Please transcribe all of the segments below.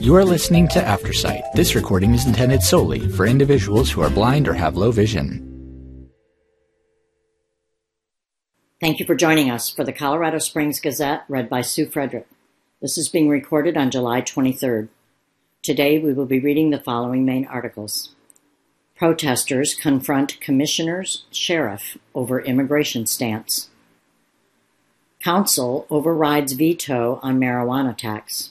You are listening to Aftersight. This recording is intended solely for individuals who are blind or have low vision. Thank you for joining us for the Colorado Springs Gazette, read by Sue Frederick. This is being recorded on July 23rd. Today we will be reading the following main articles. Protesters confront commissioner's sheriff over immigration stance. Council overrides veto on marijuana tax.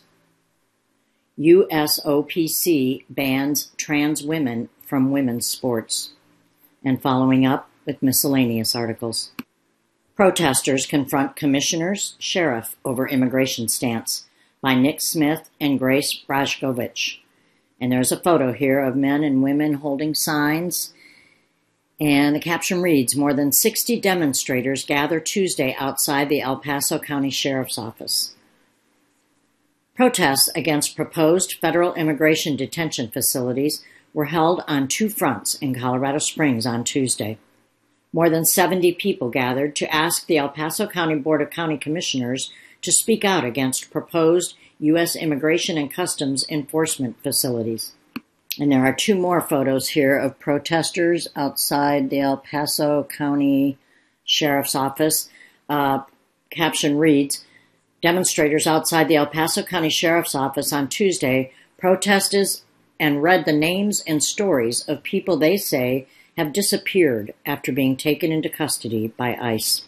USOPC bans trans women from women's sports. And following up with miscellaneous articles. Protesters confront commissioner's sheriff over immigration stance by Nick Smith and Grace Brajkovic. And there's a photo here of men and women holding signs. And the caption reads, more than 60 demonstrators gather Tuesday outside the El Paso County Sheriff's Office. Protests against proposed federal immigration detention facilities were held on two fronts in Colorado Springs on Tuesday. More than 70 people gathered to ask the El Paso County Board of County Commissioners to speak out against proposed U.S. Immigration and Customs enforcement facilities. And there are two more photos here of protesters outside the El Paso County Sheriff's Office. Caption reads, demonstrators outside the El Paso County Sheriff's Office on Tuesday protested and read the names and stories of people they say have disappeared after being taken into custody by ICE.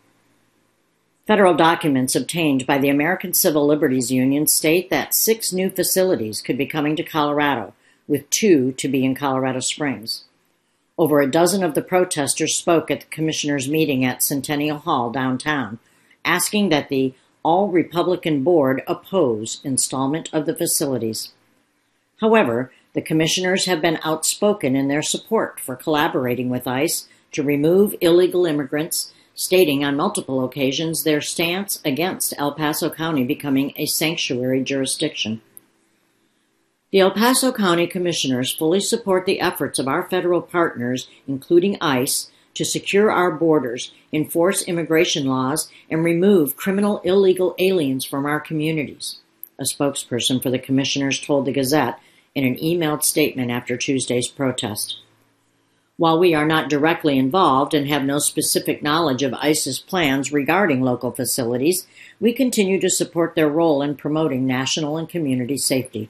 Federal documents obtained by the American Civil Liberties Union state that 6 new facilities could be coming to Colorado, with 2 to be in Colorado Springs. Over a dozen of the protesters spoke at the commissioners' meeting at Centennial Hall downtown, asking that the all-Republican board oppose installment of the facilities. However, the commissioners have been outspoken in their support for collaborating with ICE to remove illegal immigrants, stating on multiple occasions their stance against El Paso County becoming a sanctuary jurisdiction. The El Paso County Commissioners fully support the efforts of our federal partners, including ICE, to secure our borders, enforce immigration laws, and remove criminal illegal aliens from our communities, a spokesperson for the commissioners told the Gazette in an emailed statement after Tuesday's protest. While we are not directly involved and have no specific knowledge of ICE's plans regarding local facilities, we continue to support their role in promoting national and community safety.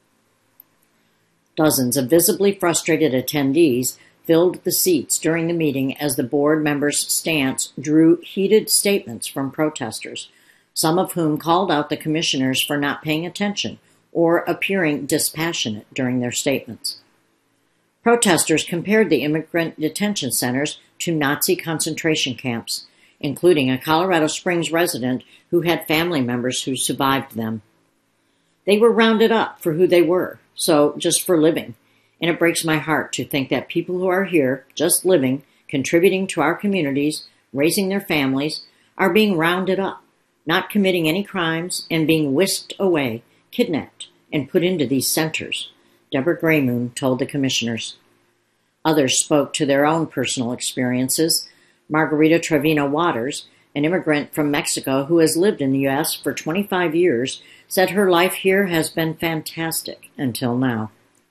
Dozens of visibly frustrated attendees filled the seats during the meeting as the board members' stance drew heated statements from protesters, some of whom called out the commissioners for not paying attention or appearing dispassionate during their statements. Protesters compared the immigrant detention centers to Nazi concentration camps, including a Colorado Springs resident who had family members who survived them. They were rounded up for who they were, so just for living. And it breaks my heart to think that people who are here, just living, contributing to our communities, raising their families, are being rounded up, not committing any crimes, and being whisked away, kidnapped, and put into these centers, Deborah Graymoon told the commissioners. Others spoke to their own personal experiences. Margarita Trevino Waters, an immigrant from Mexico who has lived in the U.S. for 25 years, said her life here has been fantastic until now.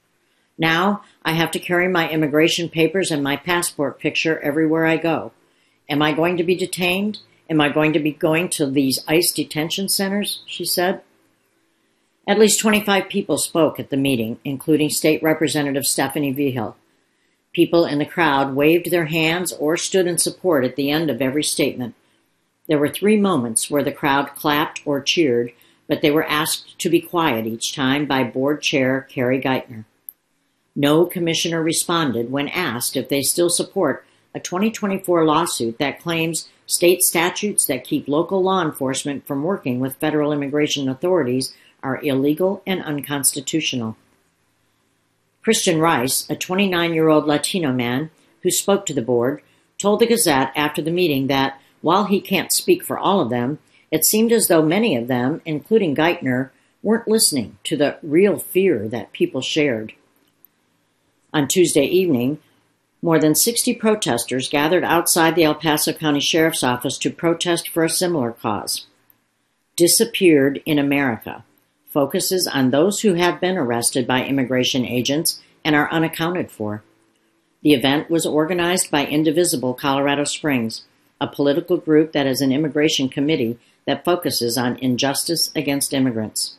Now, I have to carry my immigration papers and my passport picture everywhere I go. Am I going to be detained? Am I going to be going to these ICE detention centers? She said. At least 25 people spoke at the meeting, including State Representative Stephanie Vigil. People in the crowd waved their hands or stood in support at the end of every statement. There were 3 moments where the crowd clapped or cheered, but they were asked to be quiet each time by Board Chair Carrie Geithner. No commissioner responded when asked if they still support a 2024 lawsuit that claims state statutes that keep local law enforcement from working with federal immigration authorities are illegal and unconstitutional. Christian Rice, a 29-year-old Latino man who spoke to the board, told the Gazette after the meeting that, while he can't speak for all of them, it seemed as though many of them, including Geithner, weren't listening to the real fear that people shared. On Tuesday evening, more than 60 protesters gathered outside the El Paso County Sheriff's Office to protest for a similar cause. Disappeared in America. focuses on those who have been arrested by immigration agents and are unaccounted for. The event was organized by Indivisible Colorado Springs, a political group that has an immigration committee that focuses on injustice against immigrants.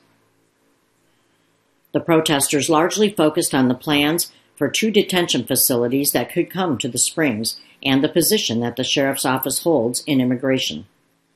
The protesters largely focused on the plans for 2 detention facilities that could come to the Springs and the position that the sheriff's office holds in immigration.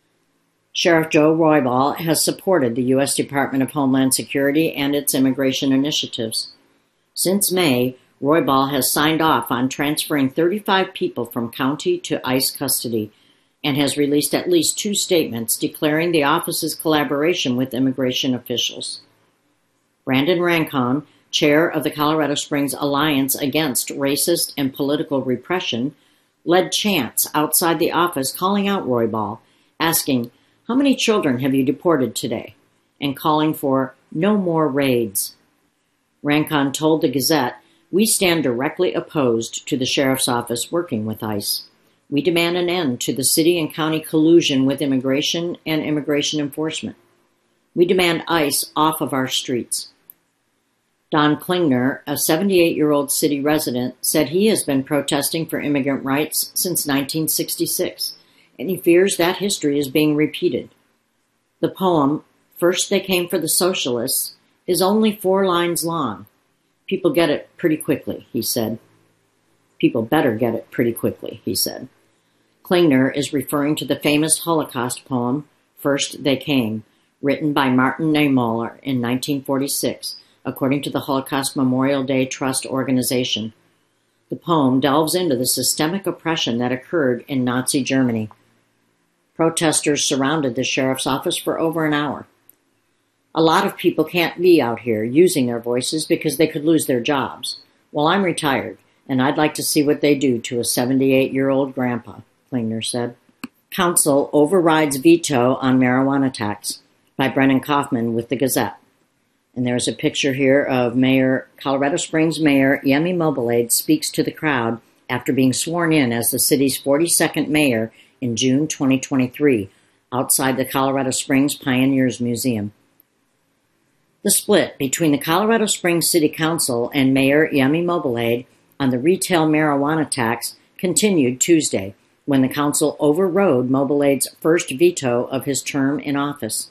Sheriff Joe Roybal has supported the U.S. Department of Homeland Security and its immigration initiatives. Since May, Roybal has signed off on transferring 35 people from county to ICE custody and has released at least 2 statements declaring the office's collaboration with immigration officials. Brandon Rancon, chair of the Colorado Springs Alliance Against Racist and Political Repression, led chants outside the office calling out Roybal, asking, "How many children have you deported today?" and calling for no more raids. Rancon told the Gazette, "We stand directly opposed to the sheriff's office working with ICE. We demand an end to the city and county collusion with immigration and immigration enforcement. We demand ICE off of our streets." Don Klingner, a 78-year-old city resident, said he has been protesting for immigrant rights since 1966, and he fears that history is being repeated. The poem, "First They Came for the Socialists," is only 4 lines long. "People get it pretty quickly," he said. "People better get it pretty quickly," he said. Klingner is referring to the famous Holocaust poem, "First They Came," written by Martin Niemöller in 1946, according to the Holocaust Memorial Day Trust organization. The poem delves into the systemic oppression that occurred in Nazi Germany. Protesters surrounded the sheriff's office for over an hour. "A lot of people can't be out here using their voices because they could lose their jobs. Well, I'm retired, and I'd like to see what they do to a 78-year-old grandpa," Klingner said. Council overrides veto on marijuana tax by Brennan Kaufman with the Gazette. And there's a picture here of Colorado Springs Mayor Yemi Mobolade speaks to the crowd after being sworn in as the city's 42nd mayor in June 2023, outside the Colorado Springs Pioneers Museum. The split between the Colorado Springs City Council and Mayor Yemi Mobolade on the retail marijuana tax continued Tuesday, when the council overrode Mobolade's first veto of his term in office.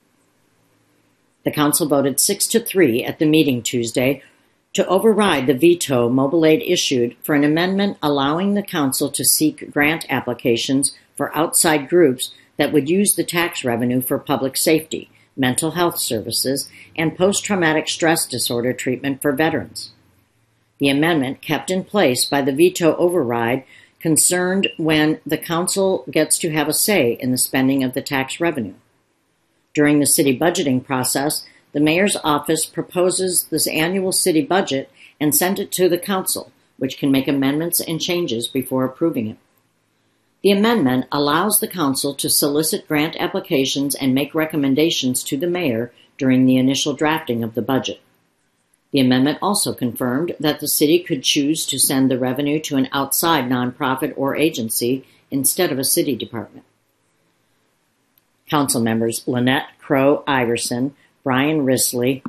The council voted 6-3 at the meeting Tuesday to override the veto Mobolade issued for an amendment allowing the council to seek grant applications for outside groups that would use the tax revenue for public safety, mental health services, and post-traumatic stress disorder treatment for veterans. The amendment, kept in place by the veto override, concerned when the council gets to have a say in the spending of the tax revenue. During the city budgeting process, the mayor's office proposes this annual city budget and sends it to the council, which can make amendments and changes before approving it. The amendment allows the council to solicit grant applications and make recommendations to the mayor during the initial drafting of the budget. The amendment also confirmed that the city could choose to send the revenue to an outside nonprofit or agency instead of a city department. Council members Lynette Crow Iverson, Brian Risley,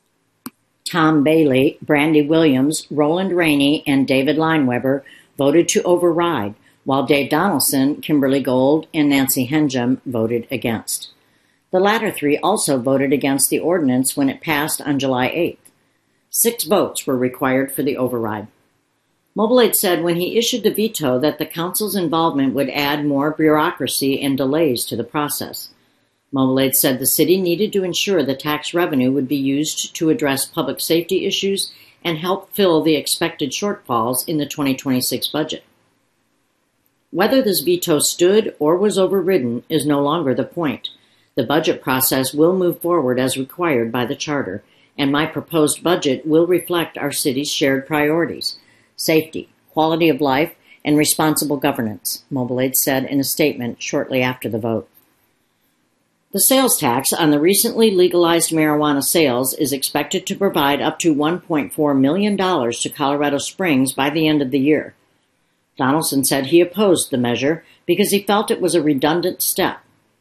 Tom Bailey, Brandy Williams, Roland Rainey, and David Lineweber voted to override, while Dave Donaldson, Kimberly Gold, and Nancy Henjum voted against. The latter 3 also voted against the ordinance when it passed on July 8th. 6 votes were required for the override. Mobolade said when he issued the veto that the council's involvement would add more bureaucracy and delays to the process. Mobolade said the city needed to ensure the tax revenue would be used to address public safety issues and help fill the expected shortfalls in the 2026 budget. Whether this veto stood or was overridden is no longer the point. The budget process will move forward as required by the charter, and my proposed budget will reflect our city's shared priorities: safety, quality of life, and responsible governance, Mobolade said in a statement shortly after the vote. The sales tax on the recently legalized marijuana sales is expected to provide up to $1.4 million to Colorado Springs by the end of the year. Donaldson said he opposed the measure because he felt it was a redundant step.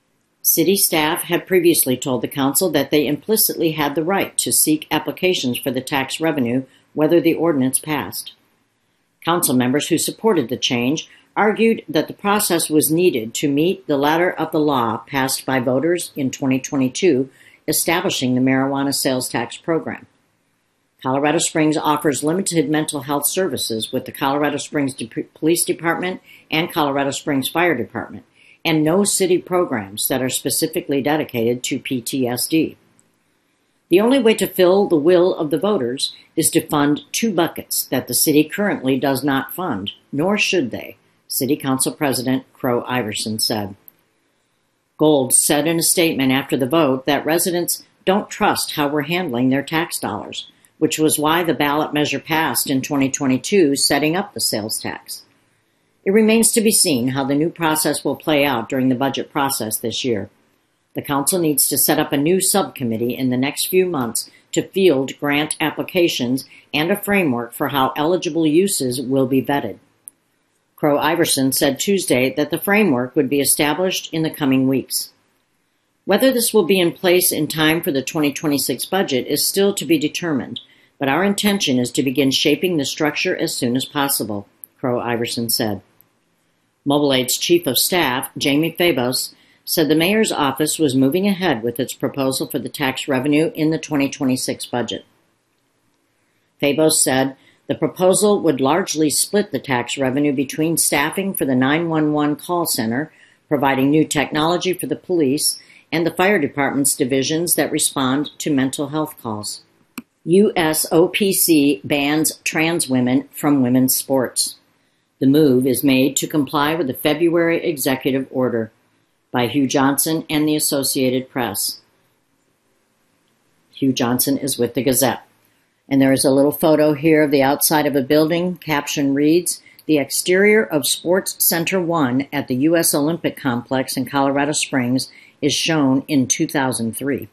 City staff had previously told the council that they implicitly had the right to seek applications for the tax revenue whether the ordinance passed. Council members who supported the change argued that the process was needed to meet the letter of the law passed by voters in 2022 establishing the marijuana sales tax program. Colorado Springs offers limited mental health services with the Colorado Springs Police Department and Colorado Springs Fire Department, and no city programs that are specifically dedicated to PTSD. The only way to fill the will of the voters is to fund two buckets that the city currently does not fund, nor should they, City Council President Crow Iverson said. Gold said in a statement after the vote that residents don't trust how we're handling their tax dollars, which was why the ballot measure passed in 2022, setting up the sales tax. It remains to be seen how the new process will play out during the budget process this year. The council needs to set up a new subcommittee in the next few months to field grant applications and a framework for how eligible uses will be vetted. Crow Iverson said Tuesday that the framework would be established in the coming weeks. Whether this will be in place in time for the 2026 budget is still to be determined, but our intention is to begin shaping the structure as soon as possible, Crow Iverson said. Mobile Aid's Chief of Staff, Jamie Fabos, said the mayor's office was moving ahead with its proposal for the tax revenue in the 2026 budget. Fabos said the proposal would largely split the tax revenue between staffing for the 911 call center, providing new technology for the police, and the fire department's divisions that respond to mental health calls. USOPC bans trans women from women's sports. The move is made to comply with the February executive order by Hugh Johnson and the Associated Press. Hugh Johnson is with the Gazette. And there is a little photo here of the outside of a building. Caption reads, "The exterior of Sports Center 1 at the U.S. Olympic Complex in Colorado Springs is shown in 2003.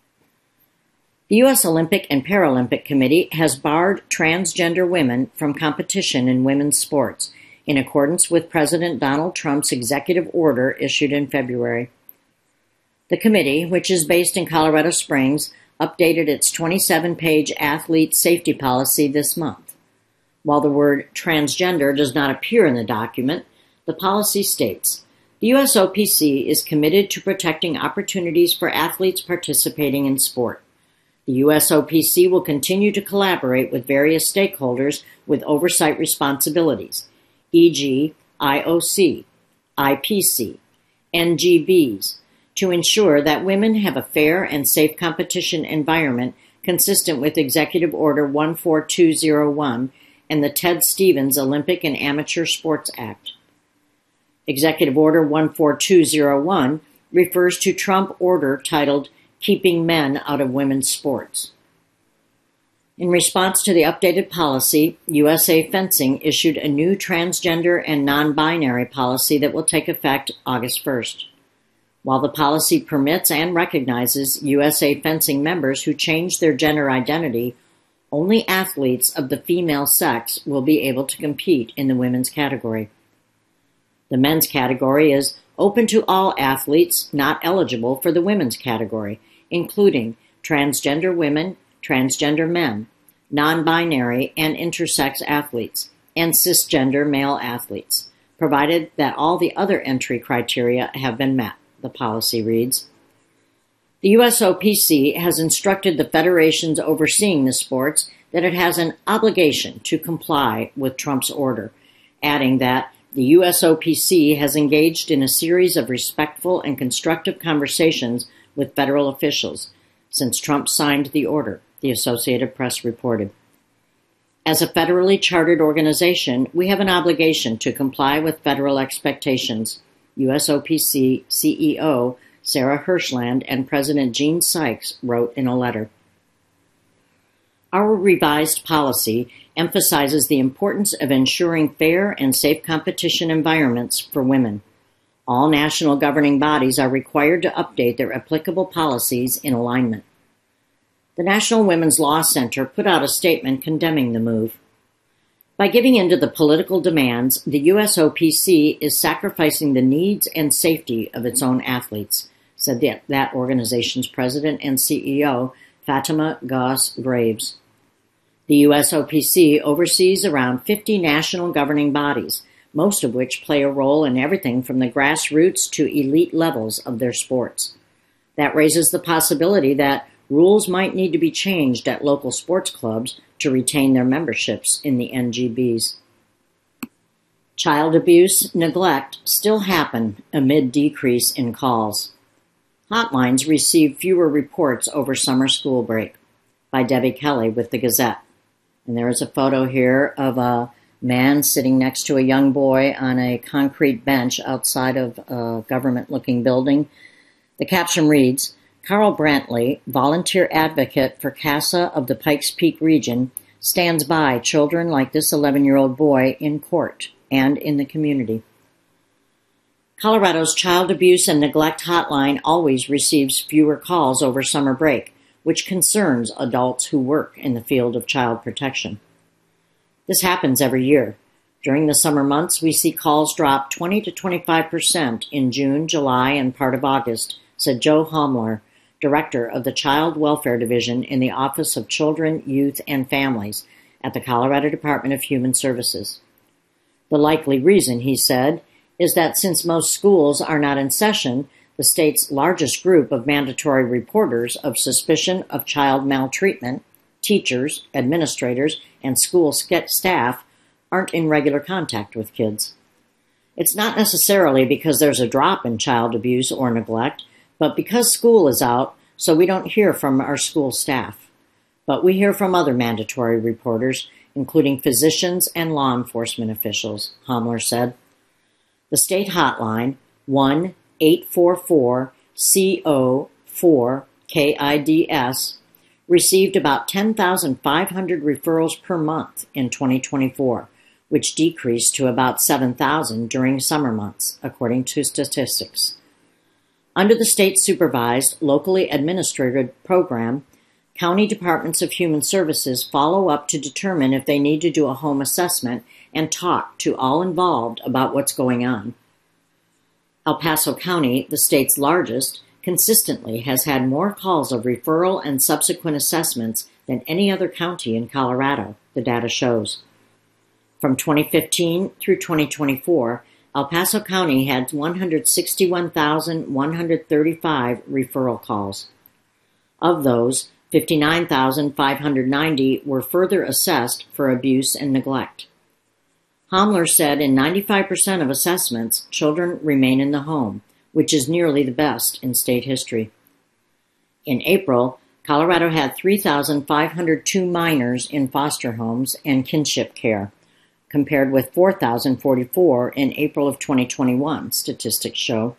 The U.S. Olympic and Paralympic Committee has barred transgender women from competition in women's sports, in accordance with President Donald Trump's executive order issued in February. The committee, which is based in Colorado Springs, updated its 27-page athlete safety policy this month. While the word transgender does not appear in the document, the policy states, the USOPC is committed to protecting opportunities for athletes participating in sport. The USOPC will continue to collaborate with various stakeholders with oversight responsibilities, e.g., IOC, IPC, NGBs, to ensure that women have a fair and safe competition environment consistent with Executive Order 14201 and the Ted Stevens Olympic and Amateur Sports Act. Executive Order 14201 refers to Trump order titled Keeping Men Out of Women's Sports. In response to the updated policy, USA Fencing issued a new transgender and non-binary policy that will take effect August 1st. While the policy permits and recognizes USA Fencing members who change their gender identity, only athletes of the female sex will be able to compete in the women's category. The men's category is open to all athletes not eligible for the women's category, including transgender women, transgender men, non-binary and intersex athletes, and cisgender male athletes, provided that all the other entry criteria have been met, the policy reads. The USOPC has instructed the federations overseeing the sports that it has an obligation to comply with Trump's order, adding that the USOPC has engaged in a series of respectful and constructive conversations with federal officials since Trump signed the order, the Associated Press reported. As a federally chartered organization, we have an obligation to comply with federal expectations, USOPC CEO Sarah Hirschland and President Gene Sykes wrote in a letter. Our revised policy emphasizes the importance of ensuring fair and safe competition environments for women. All national governing bodies are required to update their applicable policies in alignment. The National Women's Law Center put out a statement condemning the move. By giving in to the political demands, the USOPC is sacrificing the needs and safety of its own athletes, said that organization's president and CEO, Fatima Goss Graves. The USOPC oversees around 50 national governing bodies, most of which play a role in everything from the grassroots to elite levels of their sports. That raises the possibility that rules might need to be changed at local sports clubs to retain their memberships in the NGBs. Child abuse, neglect still happen amid decrease in calls. Hotlines received fewer reports over summer school break. By Debbie Kelly with the Gazette. And there is a photo here of a man sitting next to a young boy on a concrete bench outside of a government-looking building. The caption reads, Carl Brantley, volunteer advocate for CASA of the Pikes Peak region, stands by children like this 11-year-old boy in court and in the community. Colorado's Child Abuse and Neglect Hotline always receives fewer calls over summer break, which concerns adults who work in the field of child protection. This happens every year. During the summer months, we see calls drop 20 to 25% in June, July, and part of August, said Joe Homler, Director of the Child Welfare Division in the Office of Children, Youth, and Families at the Colorado Department of Human Services. The likely reason, he said, is that since most schools are not in session, the state's largest group of mandatory reporters of suspicion of child maltreatment, teachers, administrators, and school staff, aren't in regular contact with kids. It's not necessarily because there's a drop in child abuse or neglect, but because school is out, so we don't hear from our school staff. But we hear from other mandatory reporters, including physicians and law enforcement officials, Homler said. The state hotline, 1-844-CO4-KIDS, received about 10,500 referrals per month in 2024, which decreased to about 7,000 during summer months, according to statistics. Under the state-supervised, locally administered program, county departments of human services follow up to determine if they need to do a home assessment and talk to all involved about what's going on. El Paso County, the state's largest, consistently has had more calls of referral and subsequent assessments than any other county in Colorado, the data shows. From 2015 through 2024, El Paso County had 161,135 referral calls. Of those, 59,590 were further assessed for abuse and neglect. Homler said in 95% of assessments, children remain in the home, which is nearly the best in state history. In April, Colorado had 3,502 minors in foster homes and kinship care, compared with 4,044 in April of 2021, statistics show.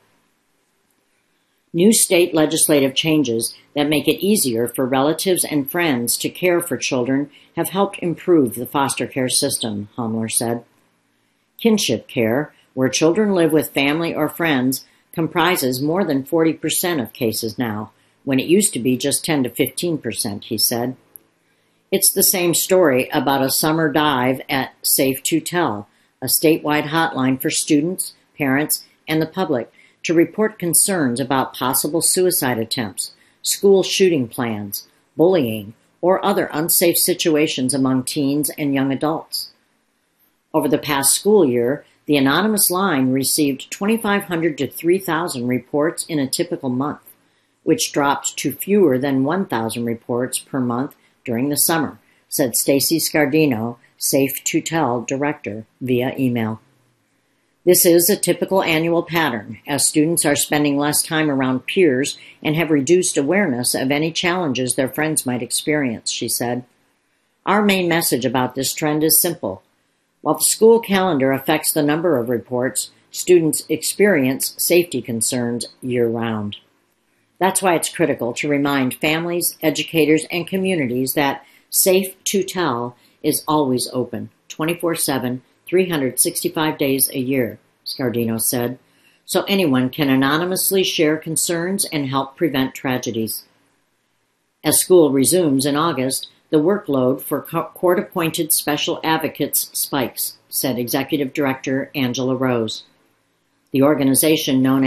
New state legislative changes that make it easier for relatives and friends to care for children have helped improve the foster care system, Homler said. Kinship care, where children live with family or friends, comprises more than 40% of cases now, when it used to be just 10 to 15%, he said. It's the same story about a summer dive at Safe to Tell, a statewide hotline for students, parents, and the public to report concerns about possible suicide attempts, school shooting plans, bullying, or other unsafe situations among teens and young adults. Over the past school year, the anonymous line received 2,500 to 3,000 reports in a typical month, which dropped to fewer than 1,000 reports per month during the summer, said Stacy Scardino, Safe to Tell director, via email. This is a typical annual pattern, as students are spending less time around peers and have reduced awareness of any challenges their friends might experience, she said. Our main message about this trend is simple. While the school calendar affects the number of reports, students experience safety concerns year-round. That's why it's critical to remind families, educators, and communities that Safe to Tell is always open, 24/7, 365 days a year, Scardino said, so anyone can anonymously share concerns and help prevent tragedies. As school resumes in August, the workload for court-appointed special advocates spikes, said Executive Director Angela Rose. The organization, known as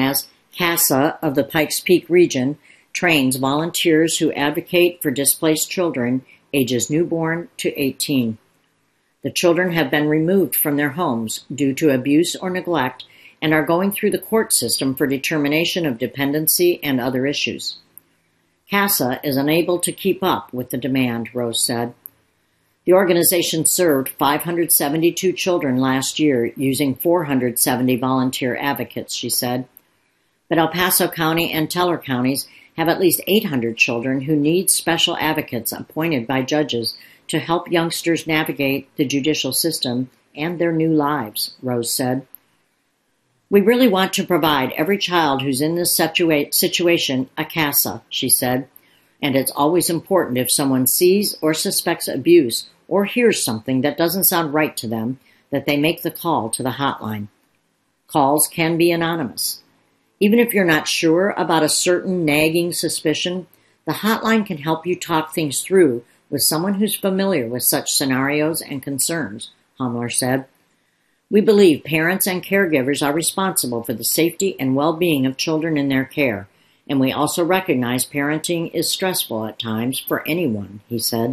CASA of the Pikes Peak region trains volunteers who advocate for displaced children ages newborn to 18. The children have been removed from their homes due to abuse or neglect and are going through the court system for determination of dependency and other issues. CASA is unable to keep up with the demand, Rose said. The organization served 572 children last year using 470 volunteer advocates, she said. But El Paso County and Teller counties have at least 800 children who need special advocates appointed by judges to help youngsters navigate the judicial system and their new lives, Rose said. We really want to provide every child who's in this situation a CASA, she said, and it's always important if someone sees or suspects abuse or hears something that doesn't sound right to them that they make the call to the hotline. Calls can be anonymous. Even if you're not sure about a certain nagging suspicion, the hotline can help you talk things through with someone who's familiar with such scenarios and concerns, Humler said. We believe parents and caregivers are responsible for the safety and well-being of children in their care, and we also recognize parenting is stressful at times for anyone, he said.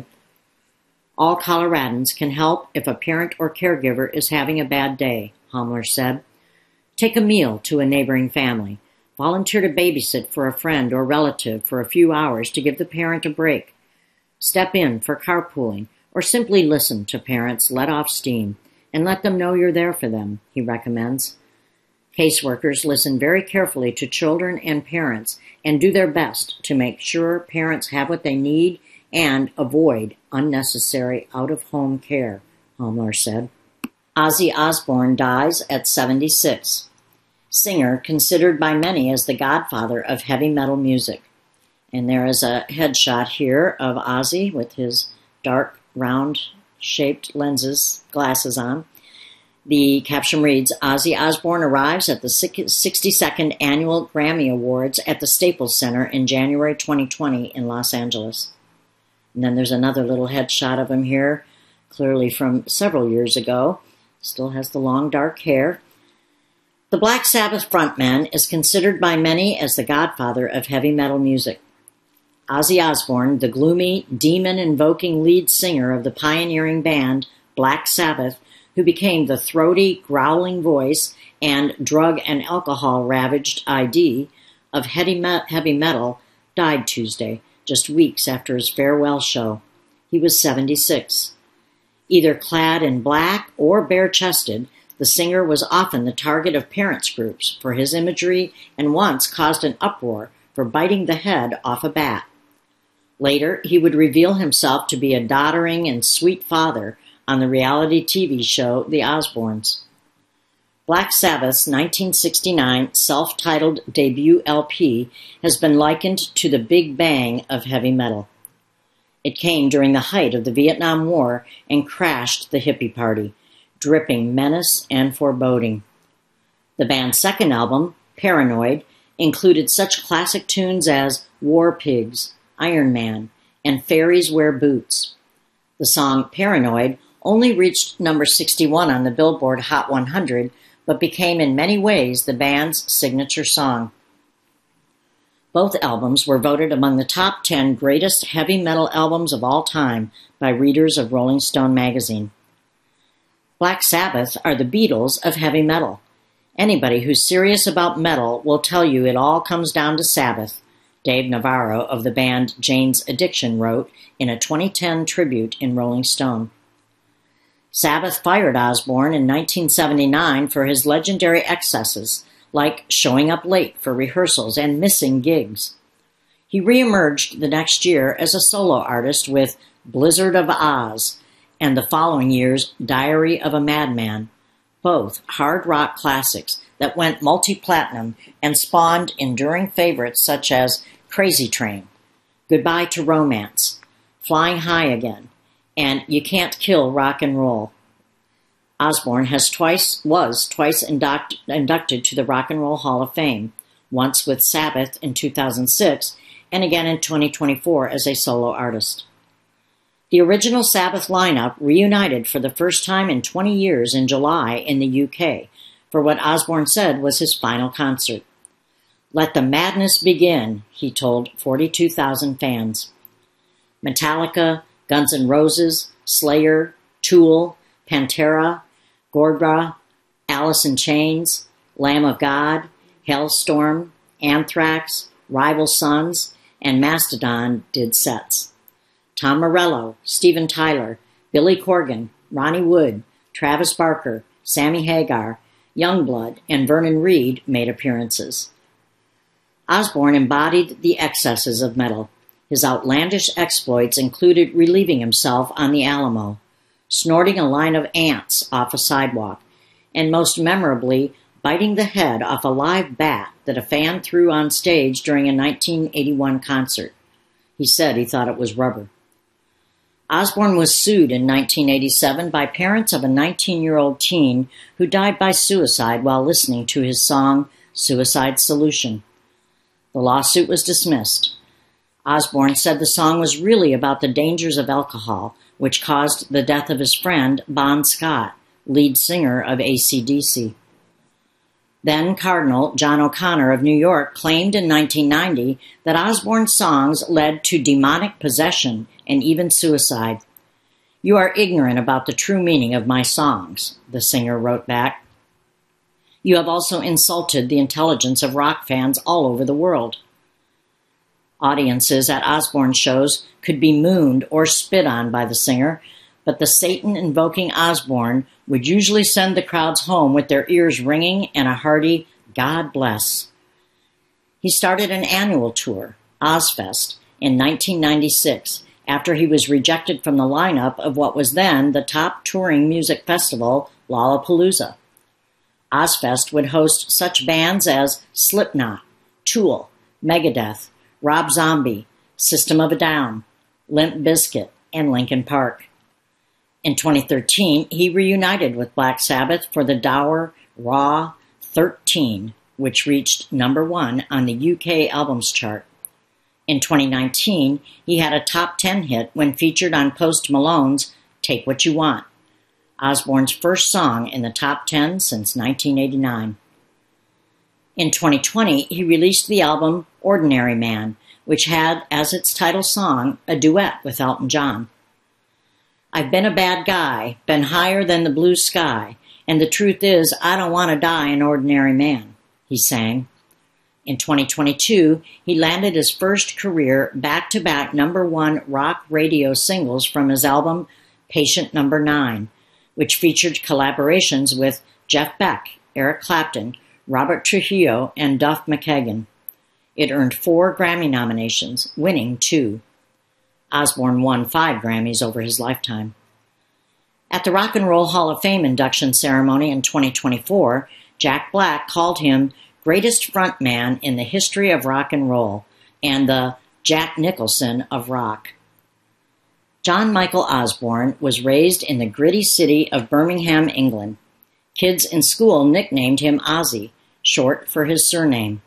All Coloradans can help if a parent or caregiver is having a bad day, Humler said. Take a meal to a neighboring family. Volunteer to babysit for a friend or relative for a few hours to give the parent a break. Step in for carpooling, or simply listen to parents let off steam and let them know you're there for them, he recommends. Caseworkers listen very carefully to children and parents and do their best to make sure parents have what they need and avoid unnecessary out-of-home care, Humler said. Ozzy Osbourne dies at 76. Singer considered by many as the godfather of heavy metal music. And there is a headshot here of Ozzy with his dark, round-shaped glasses on. The caption reads, Ozzy Osbourne arrives at the 62nd Annual Grammy Awards at the Staples Center in January 2020 in Los Angeles. And then there's another little headshot of him here, clearly from several years ago. Still has the long, dark hair. The Black Sabbath frontman is considered by many as the godfather of heavy metal music. Ozzy Osbourne, the gloomy, demon-invoking lead singer of the pioneering band Black Sabbath, who became the throaty, growling voice and drug and alcohol-ravaged ID of heavy metal, died Tuesday, just weeks after his farewell show. He was 76. Either clad in black or bare-chested, the singer was often the target of parents' groups for his imagery and once caused an uproar for biting the head off a bat. Later, he would reveal himself to be a doddering and sweet father on the reality TV show The Osbournes. Black Sabbath's 1969 self-titled debut LP has been likened to the Big Bang of heavy metal. It came during the height of the Vietnam War and crashed the hippie party, dripping menace and foreboding. The band's second album, Paranoid, included such classic tunes as War Pigs, Iron Man, and Fairies Wear Boots. The song Paranoid only reached number 61 on the Billboard Hot 100, but became in many ways the band's signature song. Both albums were voted among the top 10 greatest heavy metal albums of all time by readers of Rolling Stone magazine. Black Sabbath are the Beatles of heavy metal. Anybody who's serious about metal will tell you it all comes down to Sabbath, Dave Navarro of the band Jane's Addiction wrote in a 2010 tribute in Rolling Stone. Sabbath fired Osbourne in 1979 for his legendary excesses, like showing up late for rehearsals and missing gigs. He reemerged the next year as a solo artist with Blizzard of Oz and the following year's Diary of a Madman, both hard rock classics that went multi-platinum and spawned enduring favorites such as Crazy Train, Goodbye to Romance, Flying High Again, and You Can't Kill Rock and Roll. Osbourne was twice inducted to the Rock and Roll Hall of Fame, once with Sabbath in 2006 and again in 2024 as a solo artist. The original Sabbath lineup reunited for the first time in 20 years in July in the UK for what Osbourne said was his final concert. "Let the madness begin," he told 42,000 fans. Metallica, Guns N' Roses, Slayer, Tool, Pantera, Gorgora, Alice in Chains, Lamb of God, Hellstorm, Anthrax, Rival Sons, and Mastodon did sets. Tom Morello, Steven Tyler, Billy Corgan, Ronnie Wood, Travis Barker, Sammy Hagar, Youngblood, and Vernon Reid made appearances. Osbourne embodied the excesses of metal. His outlandish exploits included relieving himself on the Alamo, snorting a line of ants off a sidewalk, and most memorably, biting the head off a live bat that a fan threw on stage during a 1981 concert. He said he thought it was rubber. Osbourne was sued in 1987 by parents of a 19-year-old teen who died by suicide while listening to his song, Suicide Solution. The lawsuit was dismissed. Osbourne said the song was really about the dangers of alcohol, which caused the death of his friend, Bon Scott, lead singer of AC/DC. Then Cardinal John O'Connor of New York claimed in 1990 that Osbourne's songs led to demonic possession and even suicide. "You are ignorant about the true meaning of my songs," the singer wrote back. "You have also insulted the intelligence of rock fans all over the world." Audiences at Osbourne shows could be mooned or spit on by the singer, but the Satan-invoking Osbourne would usually send the crowds home with their ears ringing and a hearty "God bless." He started an annual tour, Ozzfest, in 1996, after he was rejected from the lineup of what was then the top touring music festival, Lollapalooza. Ozzfest would host such bands as Slipknot, Tool, Megadeth, Rob Zombie, System of a Down, Limp Bizkit, and Linkin Park. In 2013, he reunited with Black Sabbath for the dour, raw 13, which reached #1 on the UK albums chart. In 2019, he had a top 10 hit when featured on Post Malone's Take What You Want, Osbourne's first song in the top 10 since 1989. In 2020, he released the album Ordinary Man, which had as its title song a duet with Elton John. "I've been a bad guy, been higher than the blue sky, and the truth is I don't want to die an ordinary man," he sang. In 2022, he landed his first career back-to-back #1 rock radio singles from his album Patient Number 9, which featured collaborations with Jeff Beck, Eric Clapton, Robert Trujillo, and Duff McKagan. It earned 4 Grammy nominations, winning 2. Osbourne won 5 Grammys over his lifetime. At the Rock and Roll Hall of Fame induction ceremony in 2024, Jack Black called him greatest frontman in the history of rock and roll and the Jack Nicholson of rock. John Michael Osbourne was raised in the gritty city of Birmingham, England. Kids in school nicknamed him Ozzy, short for his surname.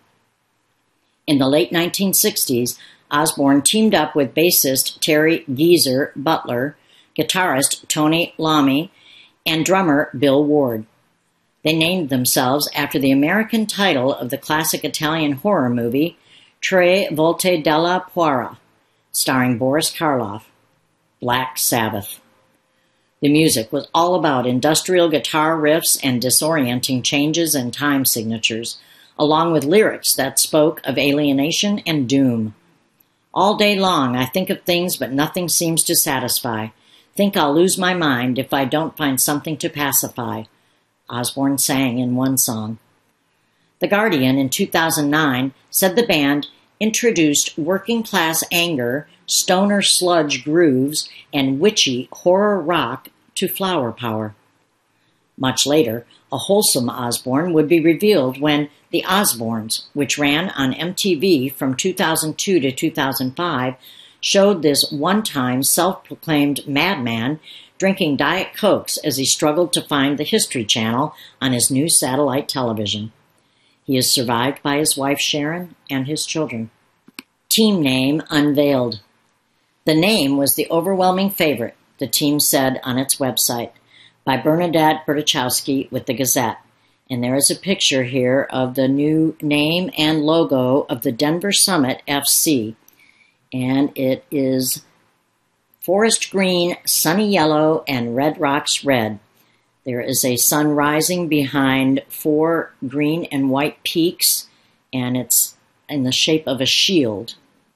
In the late 1960s, Osbourne teamed up with bassist Terry Geezer Butler, guitarist Tony Iommi, and drummer Bill Ward. They named themselves after the American title of the classic Italian horror movie Tre Volte della Paura, starring Boris Karloff, Black Sabbath. The music was all about industrial guitar riffs and disorienting changes and time signatures, along with lyrics that spoke of alienation and doom. "All day long I think of things but nothing seems to satisfy. Think I'll lose my mind if I don't find something to pacify," Osbourne sang in one song. The Guardian in 2009 said the band introduced working-class anger, stoner sludge grooves, and witchy horror rock to flower power. Much later, a wholesome Osbourne would be revealed when The Osbournes, which ran on MTV from 2002 to 2005, showed this one-time self-proclaimed madman drinking Diet Cokes as he struggled to find the History Channel on his new satellite television. He is survived by his wife Sharon and his children. Team name unveiled. The name was the overwhelming favorite, the team said on its website, by Bernadette Bertachowski with the Gazette, And there is a picture here of the new name and logo of the Denver Summit FC. And it is forest green, sunny yellow, and Red Rocks red. There is a sun rising behind 4 green and white peaks, and it's in the shape of a shield.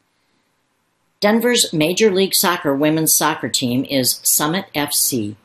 Denver's Major League Soccer women's soccer team is Summit FC.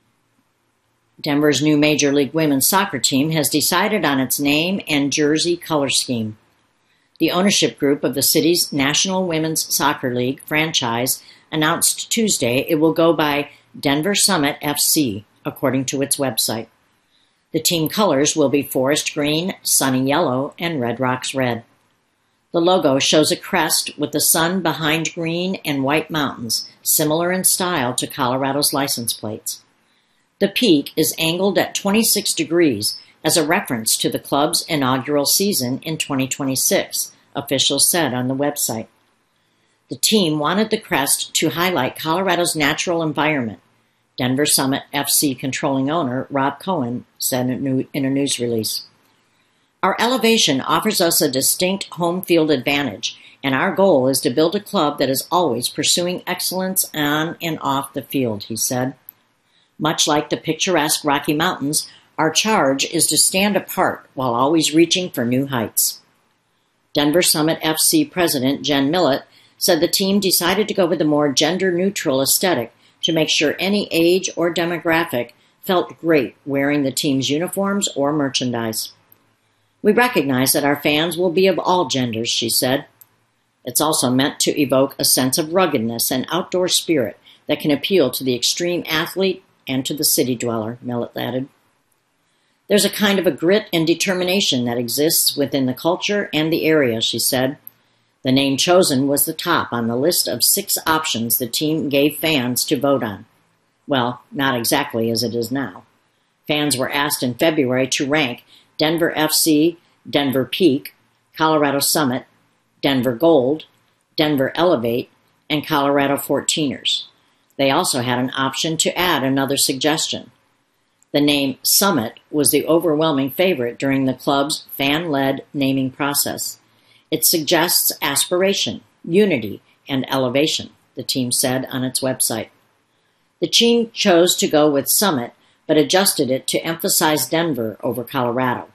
Denver's new Major League women's soccer team has decided on its name and jersey color scheme. The ownership group of the city's National Women's Soccer League franchise announced Tuesday it will go by Denver Summit FC, according to its website. The team colors will be forest green, sunny yellow, and Red Rocks red. The logo shows a crest with the sun behind green and white mountains, similar in style to Colorado's license plates. The peak is angled at 26 degrees as a reference to the club's inaugural season in 2026, officials said on the website. The team wanted the crest to highlight Colorado's natural environment, Denver Summit FC controlling owner Rob Cohen said in a news release. Our elevation offers us a distinct home field advantage, and our goal is to build a club that is always pursuing excellence on and off the field, he said. Much like the picturesque Rocky Mountains, our charge is to stand apart while always reaching for new heights. Denver Summit FC president Jen Millett said the team decided to go with a more gender-neutral aesthetic to make sure any age or demographic felt great wearing the team's uniforms or merchandise. We recognize that our fans will be of all genders, she said. It's also meant to evoke a sense of ruggedness and outdoor spirit that can appeal to the extreme athlete and to the city dweller, Millett added. There's a kind of a grit and determination that exists within the culture and the area, she said. The name chosen was the top on the list of 6 options the team gave fans to vote on. Well, not exactly as it is now. Fans were asked in February to rank Denver FC, Denver Peak, Colorado Summit, Denver Gold, Denver Elevate, and Colorado 14ers. They also had an option to add another suggestion. The name Summit was the overwhelming favorite during the club's fan-led naming process. It suggests aspiration, unity, and elevation, the team said on its website. The team chose to go with Summit, but adjusted it to emphasize Denver over Colorado.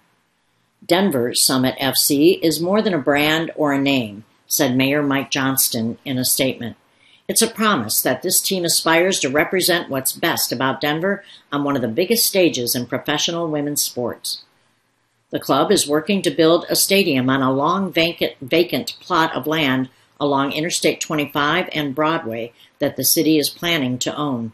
Denver Summit FC is more than a brand or a name, said Mayor Mike Johnston in a statement. It's a promise that this team aspires to represent what's best about Denver on one of the biggest stages in professional women's sports. The club is working to build a stadium on a long vacant plot of land along Interstate 25 and Broadway that the city is planning to own.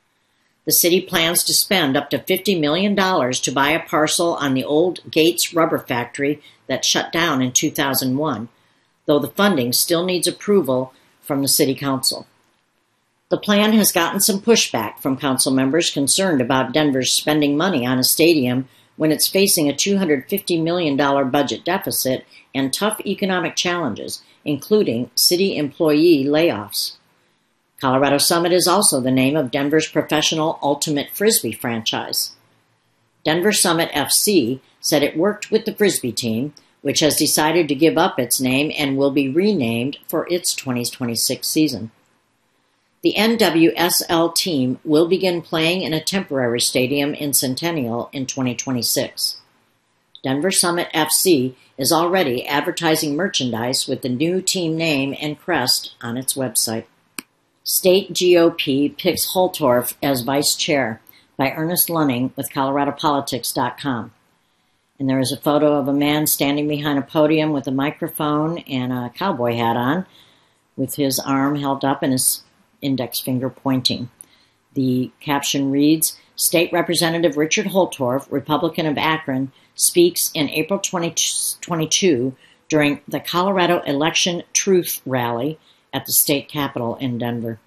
The city plans to spend up to $50 million to buy a parcel on the old Gates rubber factory that shut down in 2001, though the funding still needs approval from the city council. The plan has gotten some pushback from council members concerned about Denver's spending money on a stadium when it's facing a $250 million budget deficit and tough economic challenges, including city employee layoffs. Colorado Summit is also the name of Denver's professional Ultimate Frisbee franchise. Denver Summit FC said it worked with the Frisbee team, which has decided to give up its name and will be renamed for its 2026 season. The NWSL team will begin playing in a temporary stadium in Centennial in 2026. Denver Summit FC is already advertising merchandise with the new team name and crest on its website. State GOP picks Holtorf as vice chair by Ernest Lunning with ColoradoPolitics.com. And there is a photo of a man standing behind a podium with a microphone and a cowboy hat on, with his arm held up and his index finger pointing. The caption reads, State Representative Richard Holtorf, Republican of Akron, speaks in April 2022 during the Colorado Election Truth Rally at the state capitol in Denver.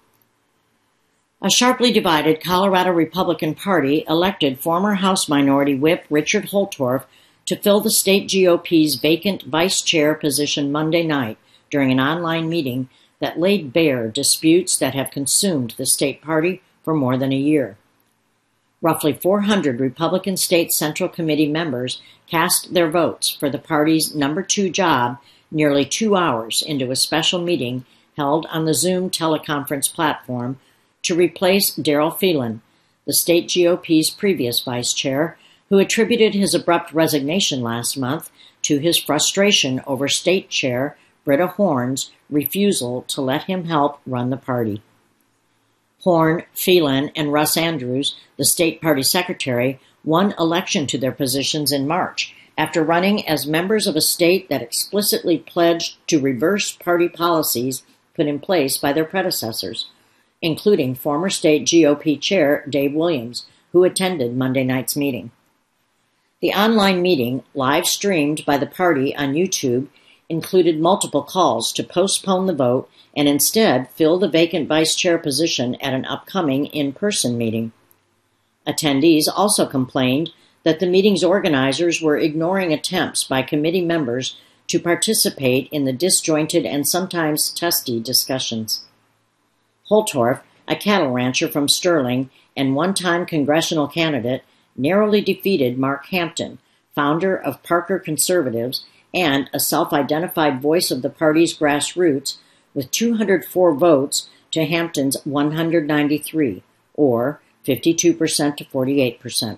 A sharply divided Colorado Republican Party elected former House Minority Whip Richard Holtorf to fill the state GOP's vacant vice chair position Monday night during an online meeting that laid bare disputes that have consumed the state party for more than a year. Roughly 400 Republican State Central Committee members cast their votes for the party's number 2 job nearly 2 hours into a special meeting held on the Zoom teleconference platform to replace Daryl Phelan, the state GOP's previous vice chair, who attributed his abrupt resignation last month to his frustration over state chair Britta Horne's refusal to let him help run the party. Horne, Phelan, and Russ Andrews, the state party secretary, won election to their positions in March after running as members of a state that explicitly pledged to reverse party policies put in place by their predecessors, including former state GOP chair Dave Williams, who attended Monday night's meeting. The online meeting, live streamed by the party on YouTube, included multiple calls to postpone the vote and instead fill the vacant vice chair position at an upcoming in-person meeting. Attendees also complained that the meeting's organizers were ignoring attempts by committee members to participate in the disjointed and sometimes testy discussions. Holtorf, a cattle rancher from Sterling and one-time congressional candidate, narrowly defeated Mark Hampton, founder of Parker Conservatives and a self-identified voice of the party's grassroots, with 204 votes to Hampton's 193, or 52% to 48%.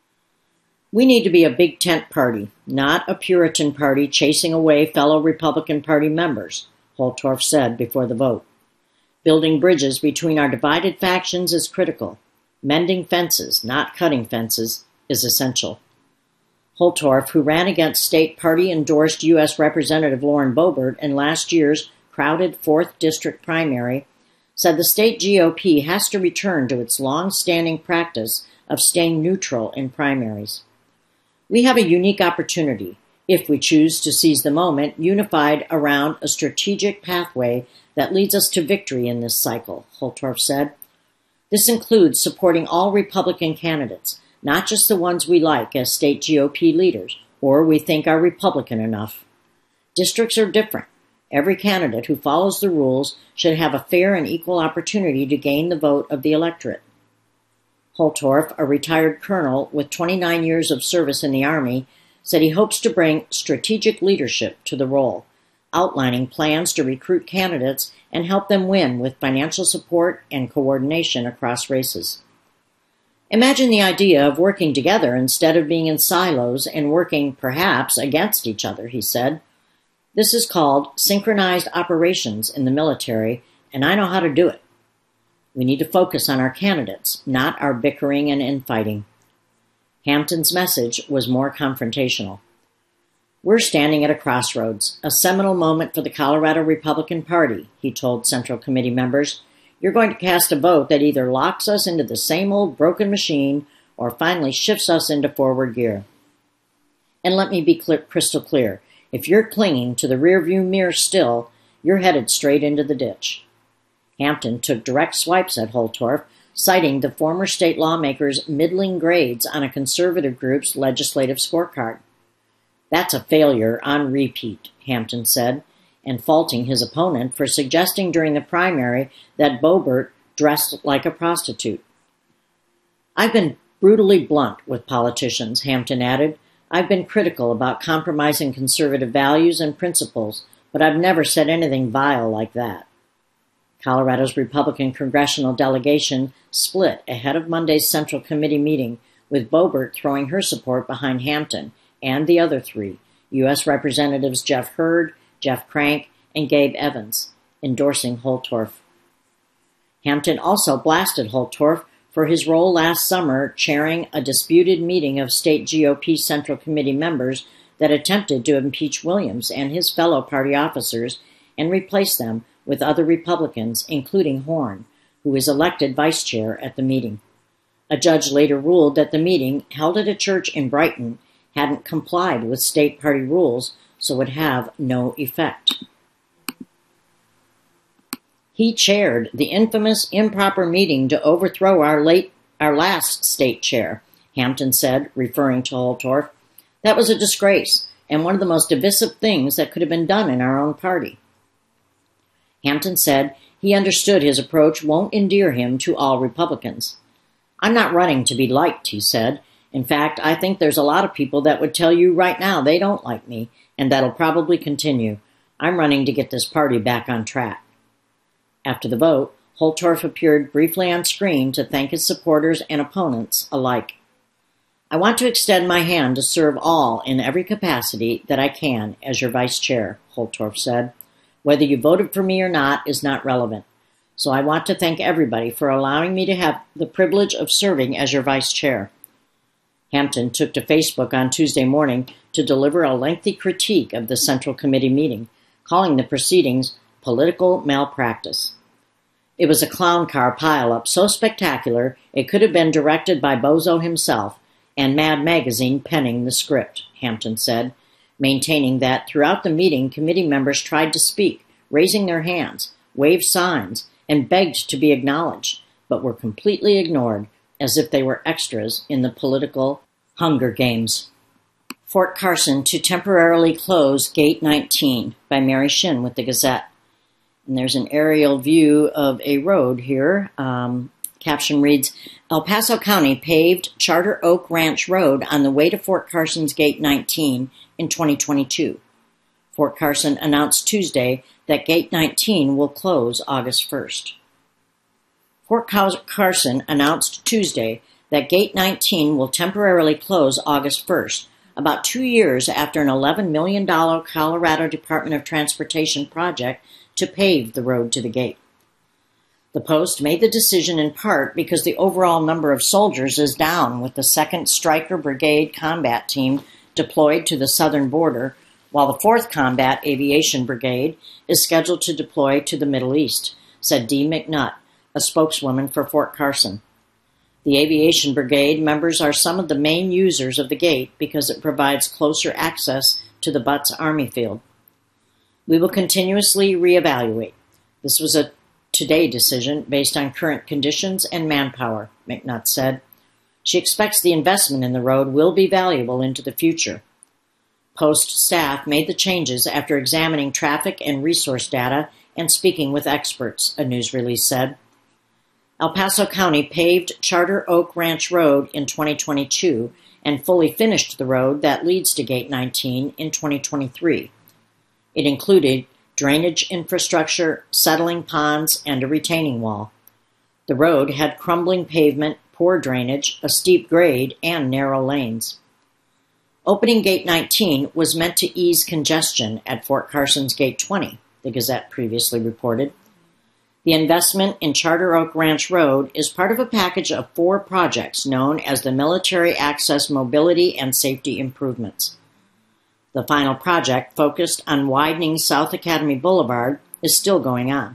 We need to be a big tent party, not a Puritan party chasing away fellow Republican Party members, Holtorf said before the vote. Building bridges between our divided factions is critical. Mending fences, not cutting fences, is essential. Holtorf, who ran against state party-endorsed U.S. Representative Lauren Boebert in last year's crowded 4th District primary, said the state GOP has to return to its long-standing practice of staying neutral in primaries. We have a unique opportunity, if we choose to seize the moment, unified around a strategic pathway that leads us to victory in this cycle, Holtorf said. This includes supporting all Republican candidates, not just the ones we like as state GOP leaders, or we think are Republican enough. Districts are different. Every candidate who follows the rules should have a fair and equal opportunity to gain the vote of the electorate. Holtorf, a retired colonel with 29 years of service in the Army, said he hopes to bring strategic leadership to the role, outlining plans to recruit candidates and help them win with financial support and coordination across races. Imagine the idea of working together instead of being in silos and working, perhaps, against each other, he said. This is called synchronized operations in the military, and I know how to do it. We need to focus on our candidates, not our bickering and infighting. Hampton's message was more confrontational. We're standing at a crossroads, a seminal moment for the Colorado Republican Party, he told Central Committee members. You're going to cast a vote that either locks us into the same old broken machine or finally shifts us into forward gear. And let me be crystal clear. If you're clinging to the rearview mirror still, you're headed straight into the ditch. Hampton took direct swipes at Holtorf, citing the former state lawmaker's middling grades on a conservative group's legislative scorecard. That's a failure on repeat, Hampton said, and faulting his opponent for suggesting during the primary that Boebert dressed like a prostitute. I've been brutally blunt with politicians, Hampton added. I've been critical about compromising conservative values and principles, but I've never said anything vile like that. Colorado's Republican congressional delegation split ahead of Monday's Central Committee meeting, with Boebert throwing her support behind Hampton and the other three, U.S. Representatives Jeff Hurd, Jeff Crank, and Gabe Evans, endorsing Holtorf. Hampton also blasted Holtorf for his role last summer chairing a disputed meeting of state GOP Central Committee members that attempted to impeach Williams and his fellow party officers and replace them with other Republicans, including Horne, who was elected vice chair at the meeting. A judge later ruled that the meeting, held at a church in Brighton, hadn't complied with state party rules, so would have no effect. He chaired the infamous improper meeting to overthrow our last state chair, Hampton said, referring to Holtorf. That was a disgrace, and one of the most divisive things that could have been done in our own party. Hampton said he understood his approach won't endear him to all Republicans. "I'm not running to be liked," he said. "In fact, I think there's a lot of people that would tell you right now they don't like me, and that'll probably continue. I'm running to get this party back on track." After the vote, Holtorf appeared briefly on screen to thank his supporters and opponents alike. "I want to extend my hand to serve all in every capacity that I can as your vice chair," Holtorf said. "Whether you voted for me or not is not relevant. So I want to thank everybody for allowing me to have the privilege of serving as your vice chair." Hampton took to Facebook on Tuesday morning to deliver a lengthy critique of the Central Committee meeting, calling the proceedings political malpractice. "It was a clown car pileup so spectacular it could have been directed by Bozo himself, and Mad Magazine penning the script," Hampton said, maintaining that throughout the meeting committee members tried to speak, raising their hands, waved signs, and begged to be acknowledged, but were completely ignored, as if they were extras in the political Hunger Games. Fort Carson to temporarily close Gate 19 by Mary Shin with the Gazette. And there's an aerial view of a road here. Caption reads, "El Paso County paved Charter Oak Ranch Road on the way to Fort Carson's Gate 19 in 2022. Fort Carson announced Tuesday that Gate 19 will close August 1st. Fort Carson announced Tuesday that Gate 19 will temporarily close August 1st, about 2 years after an $11 million Colorado Department of Transportation project to pave the road to the gate. The Post made the decision in part because the overall number of soldiers is down, with the 2nd Stryker Brigade combat team deployed to the southern border, while the 4th Combat Aviation Brigade is scheduled to deploy to the Middle East, said Dee McNutt, a spokeswoman for Fort Carson. The Aviation Brigade members are some of the main users of the gate because it provides closer access to the Butts Army Field. "We will continuously reevaluate. This was a today decision based on current conditions and manpower," McNutt said. She expects the investment in the road will be valuable into the future. Post staff made the changes after examining traffic and resource data and speaking with experts, a news release said. El Paso County paved Charter Oak Ranch Road in 2022 and fully finished the road that leads to Gate 19 in 2023. It included drainage infrastructure, settling ponds, and a retaining wall. The road had crumbling pavement, poor drainage, a steep grade, and narrow lanes. Opening Gate 19 was meant to ease congestion at Fort Carson's Gate 20, the Gazette previously reported. The investment in Charter Oak Ranch Road is part of a package of 4 projects known as the Military Access Mobility and Safety Improvements. The final project, focused on widening South Academy Boulevard, is still going on.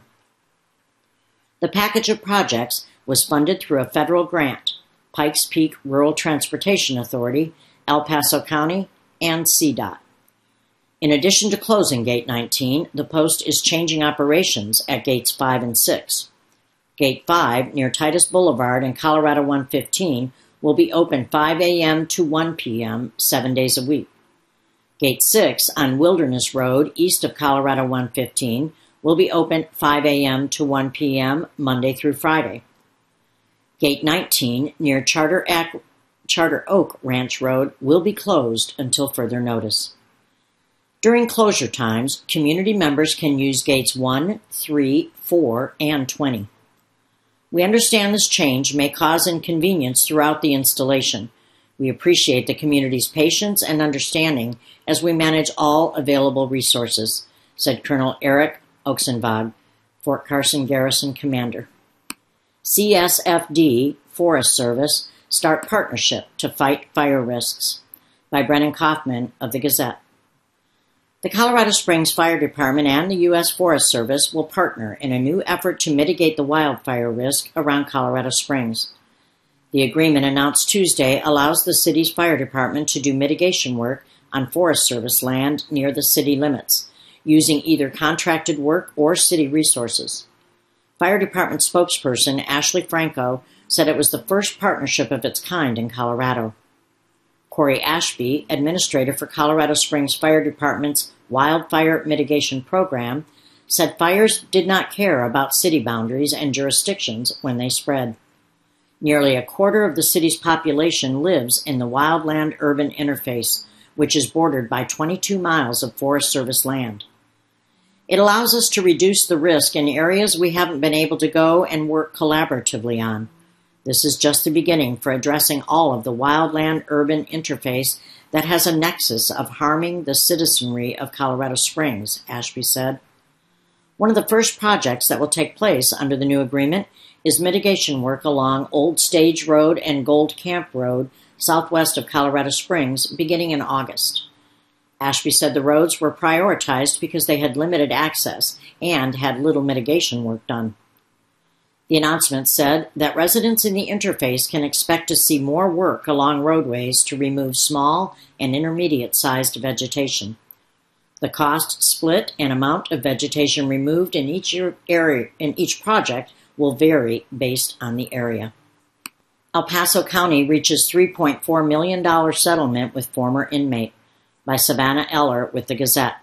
The package of projects was funded through a federal grant, Pikes Peak Rural Transportation Authority, El Paso County, and CDOT. In addition to closing Gate 19, the Post is changing operations at Gates 5 and 6. Gate 5, near Titus Boulevard and Colorado 115, will be open 5 a.m. to 1 p.m. 7 days a week. Gate 6 on Wilderness Road, east of Colorado 115, will be open 5 a.m. to 1 p.m. Monday through Friday. Gate 19, near Charter Oak Ranch Road, will be closed until further notice. During closure times, community members can use Gates 1, 3, 4, and 20. We understand this change may cause inconvenience throughout the installation. We appreciate the community's patience and understanding as we manage all available resources, said Colonel Eric Oxenvag, Fort Carson Garrison Commander. CSFD, Forest Service, start partnership to fight fire risks, by Brennan Kaufman of the Gazette. The Colorado Springs Fire Department and the U.S. Forest Service will partner in a new effort to mitigate the wildfire risk around Colorado Springs. The agreement announced Tuesday allows the city's fire department to do mitigation work on Forest Service land near the city limits, using either contracted work or city resources. Fire Department spokesperson Ashley Franco said it was the first partnership of its kind in Colorado. Corey Ashby, administrator for Colorado Springs Fire Department's Wildfire Mitigation Program, said fires did not care about city boundaries and jurisdictions when they spread. Nearly a quarter of the city's population lives in the wildland-urban interface, which is bordered by 22 miles of Forest Service land. It allows us to reduce the risk in areas we haven't been able to go and work collaboratively on. This is just the beginning for addressing all of the wildland-urban interface that has a nexus of harming the citizenry of Colorado Springs, Ashby said. One of the first projects that will take place under the new agreement is mitigation work along Old Stage Road and Gold Camp Road, southwest of Colorado Springs, beginning in August. Ashby said the roads were prioritized because they had limited access and had little mitigation work done. The announcement said that residents in the interface can expect to see more work along roadways to remove small and intermediate-sized vegetation. The cost split and amount of vegetation removed in each project will vary based on the area. El Paso County reaches $3.4 million settlement with former inmate, by Savannah Eller with the Gazette.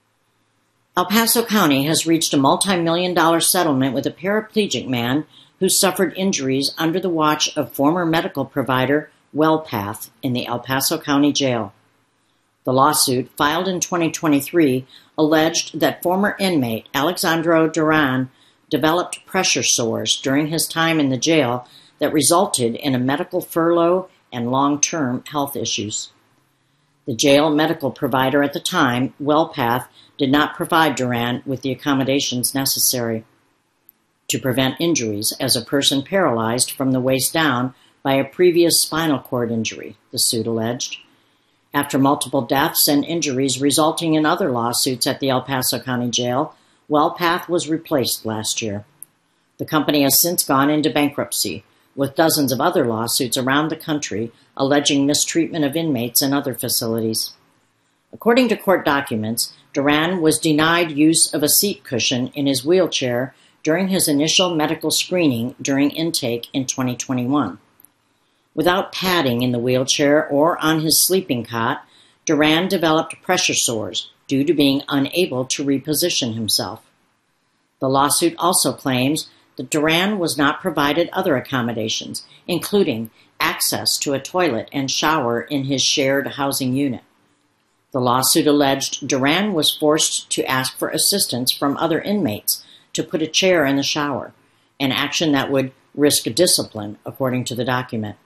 El Paso County has reached a multi-million-dollar settlement with a paraplegic man who suffered injuries under the watch of former medical provider WellPath in the El Paso County Jail. The lawsuit, filed in 2023, alleged that former inmate Alexandro Duran developed pressure sores during his time in the jail that resulted in a medical furlough and long-term health issues. The jail medical provider at the time, WellPath, did not provide Duran with the accommodations necessary to prevent injuries as a person paralyzed from the waist down by a previous spinal cord injury, the suit alleged. After multiple deaths and injuries resulting in other lawsuits at the El Paso County Jail, WellPath was replaced last year. The company has since gone into bankruptcy, with dozens of other lawsuits around the country alleging mistreatment of inmates in other facilities. According to court documents, Duran was denied use of a seat cushion in his wheelchair during his initial medical screening during intake in 2021. Without padding in the wheelchair or on his sleeping cot, Duran developed pressure sores due to being unable to reposition himself. The lawsuit also claims that Duran was not provided other accommodations, including access to a toilet and shower in his shared housing unit. The lawsuit alleged Duran was forced to ask for assistance from other inmates to put a chair in the shower, an action that would risk discipline, according to the document.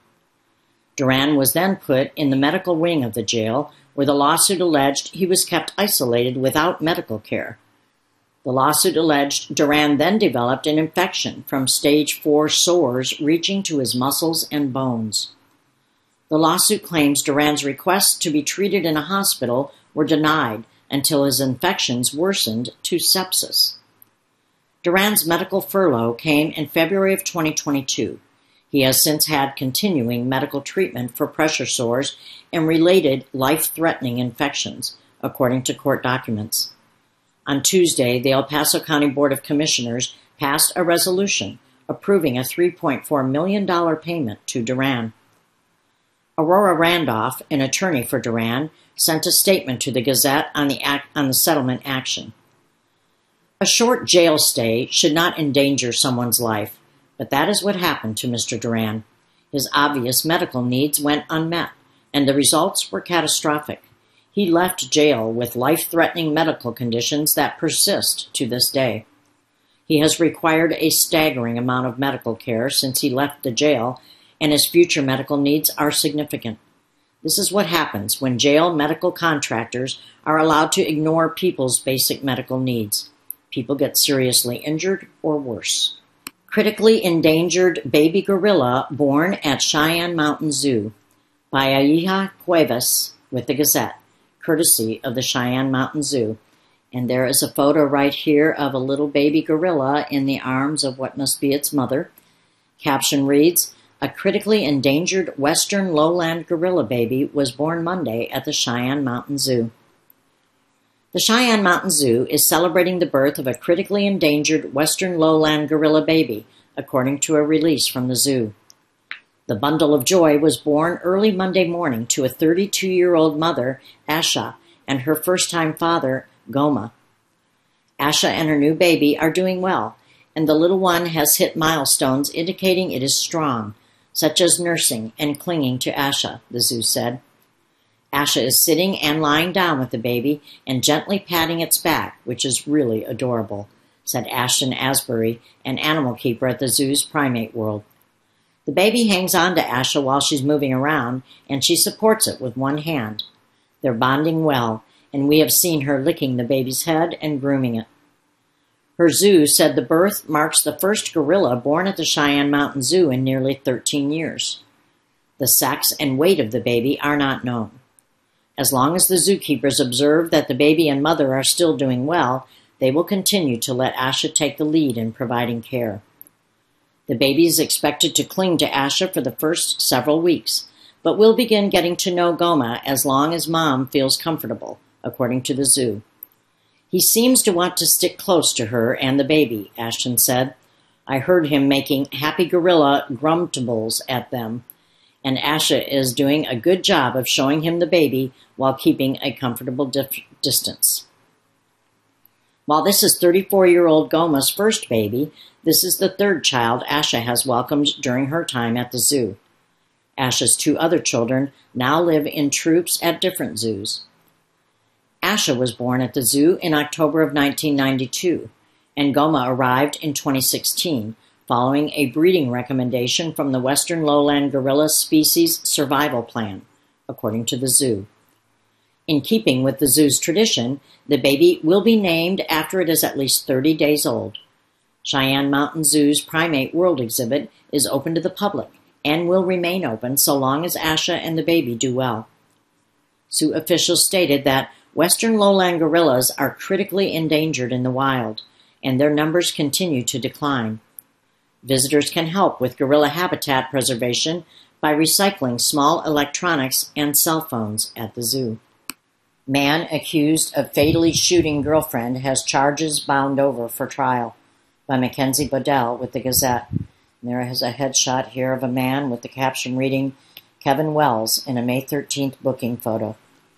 Duran was then put in the medical wing of the jail, where the lawsuit alleged he was kept isolated without medical care. The lawsuit alleged Duran then developed an infection from stage 4 sores reaching to his muscles and bones. The lawsuit claims Duran's requests to be treated in a hospital were denied until his infections worsened to sepsis. Duran's medical furlough came in February of 2022. He has since had continuing medical treatment for pressure sores and related life-threatening infections, according to court documents. On Tuesday, the El Paso County Board of Commissioners passed a resolution approving a $3.4 million payment to Duran. Aurora Randolph, an attorney for Duran, sent a statement to the Gazette on the settlement action. A short jail stay should not endanger someone's life, but that is what happened to Mr. Duran. His obvious medical needs went unmet, and the results were catastrophic. He left jail with life-threatening medical conditions that persist to this day. He has required a staggering amount of medical care since he left the jail, and his future medical needs are significant. This is what happens when jail medical contractors are allowed to ignore people's basic medical needs. People get seriously injured or worse. Critically endangered baby gorilla born at Cheyenne Mountain Zoo, by Aija Cuevas with the Gazette, courtesy of the Cheyenne Mountain Zoo. And there is a photo right here of a little baby gorilla in the arms of what must be its mother. Caption reads, "A critically endangered western lowland gorilla baby was born Monday at the Cheyenne Mountain Zoo." The Cheyenne Mountain Zoo is celebrating the birth of a critically endangered western lowland gorilla baby, according to a release from the zoo. The bundle of joy was born early Monday morning to a 32-year-old mother, Asha, and her first-time father, Goma. Asha and her new baby are doing well, and the little one has hit milestones indicating it is strong, such as nursing and clinging to Asha, the zoo said. Asha is sitting and lying down with the baby and gently patting its back, which is really adorable, said Ashton Asbury, an animal keeper at the zoo's Primate World. The baby hangs on to Asha while she's moving around, and she supports it with one hand. They're bonding well, and we have seen her licking the baby's head and grooming it. Her zoo said the birth marks the first gorilla born at the Cheyenne Mountain Zoo in nearly 13 years. The sex and weight of the baby are not known. As long as the zookeepers observe that the baby and mother are still doing well, they will continue to let Asha take the lead in providing care. The baby is expected to cling to Asha for the first several weeks, but will begin getting to know Goma as long as Mom feels comfortable, according to the zoo. He seems to want to stick close to her and the baby, Ashton said. I heard him making happy gorilla grumtables at them, and Asha is doing a good job of showing him the baby while keeping a comfortable distance. While this is 34-year-old Goma's first baby, this is the third child Asha has welcomed during her time at the zoo. Asha's two other children now live in troops at different zoos. Asha was born at the zoo in October of 1992, and Goma arrived in 2016, following a breeding recommendation from the Western Lowland Gorilla Species Survival Plan, according to the zoo. In keeping with the zoo's tradition, the baby will be named after it is at least 30 days old. Cheyenne Mountain Zoo's Primate World exhibit is open to the public and will remain open so long as Asha and the baby do well. Zoo officials stated that Western lowland gorillas are critically endangered in the wild, and their numbers continue to decline. Visitors can help with gorilla habitat preservation by recycling small electronics and cell phones at the zoo. Man accused of fatally shooting girlfriend has charges bound over for trial, by Mackenzie Bodell with the Gazette. And there is a headshot here of a man with the caption reading, Kevin Wells, in a May 13th booking photo.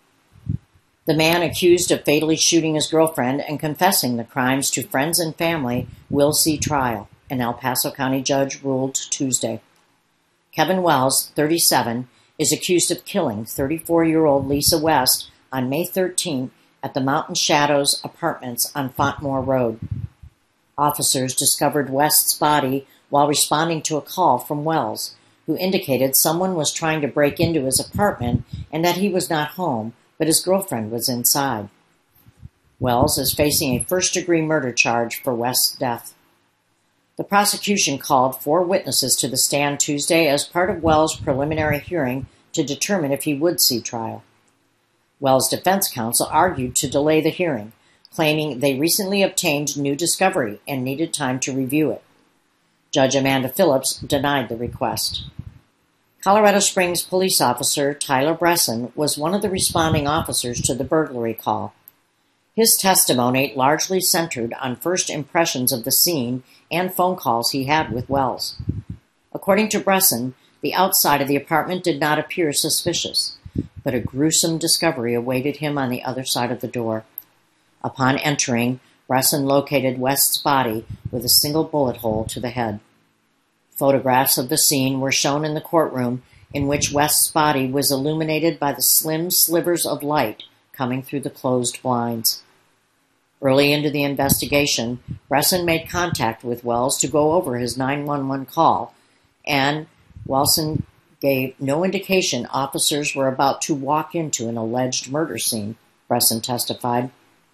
The man accused of fatally shooting his girlfriend and confessing the crimes to friends and family will see trial, an El Paso County judge ruled Tuesday. Kevin Wells, 37, is accused of killing 34-year-old Lisa West on May 13th at the Mountain Shadows Apartments on Fontmore Road. Officers discovered West's body while responding to a call from Wells, who indicated someone was trying to break into his apartment and that he was not home, but his girlfriend was inside. Wells is facing a first-degree murder charge for West's death. The prosecution called 4 witnesses to the stand Tuesday as part of Wells' preliminary hearing to determine if he would see trial. Wells' defense counsel argued to delay the hearing, claiming they recently obtained new discovery and needed time to review it. Judge Amanda Phillips denied the request. Colorado Springs police officer Tyler Bresson was one of the responding officers to the burglary call. His testimony largely centered on first impressions of the scene and phone calls he had with Wells. According to Bresson, the outside of the apartment did not appear suspicious, but a gruesome discovery awaited him on the other side of the door. Upon entering, Bresson located West's body with a single bullet hole to the head. Photographs of the scene were shown in the courtroom, in which West's body was illuminated by the slim slivers of light coming through the closed blinds. Early into the investigation, Bresson made contact with Wells to go over his 911 call, and Wilson gave no indication officers were about to walk into an alleged murder scene, Bresson testified.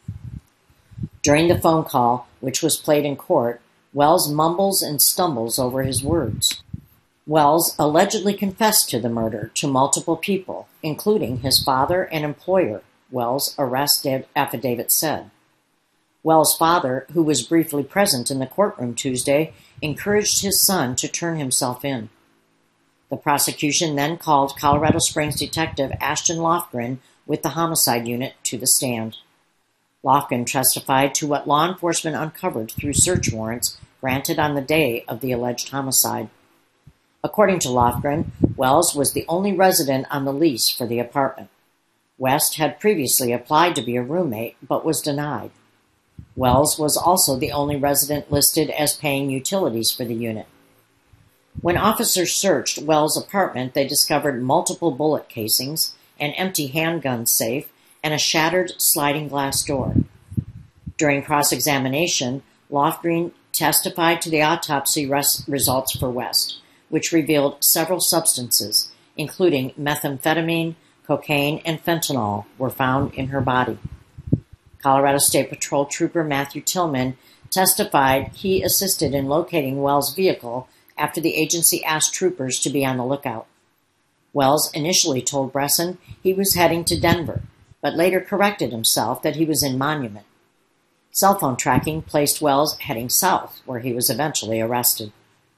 During the phone call, which was played in court, Wells mumbles and stumbles over his words. Wells allegedly confessed to the murder to multiple people, including his father and employer, Wells' arrest affidavit said. Wells' father, who was briefly present in the courtroom Tuesday, encouraged his son to turn himself in. The prosecution then called Colorado Springs detective Ashton Lofgren with the homicide unit to the stand. Lofgren testified to what law enforcement uncovered through search warrants granted on the day of the alleged homicide. According to Lofgren, Wells was the only resident on the lease for the apartment. West had previously applied to be a roommate, but was denied. Wells was also the only resident listed as paying utilities for the unit. When officers searched Wells' apartment, they discovered multiple bullet casings, an empty handgun safe, and a shattered sliding glass door. During cross-examination, Lofgreen testified to the autopsy results for West, which revealed several substances, including methamphetamine, cocaine, and fentanyl, were found in her body. Colorado State Patrol Trooper Matthew Tillman testified he assisted in locating Wells' vehicle after the agency asked troopers to be on the lookout. Wells initially told Bresson he was heading to Denver, but later corrected himself that he was in Monument. Cell phone tracking placed Wells heading south, where he was eventually arrested.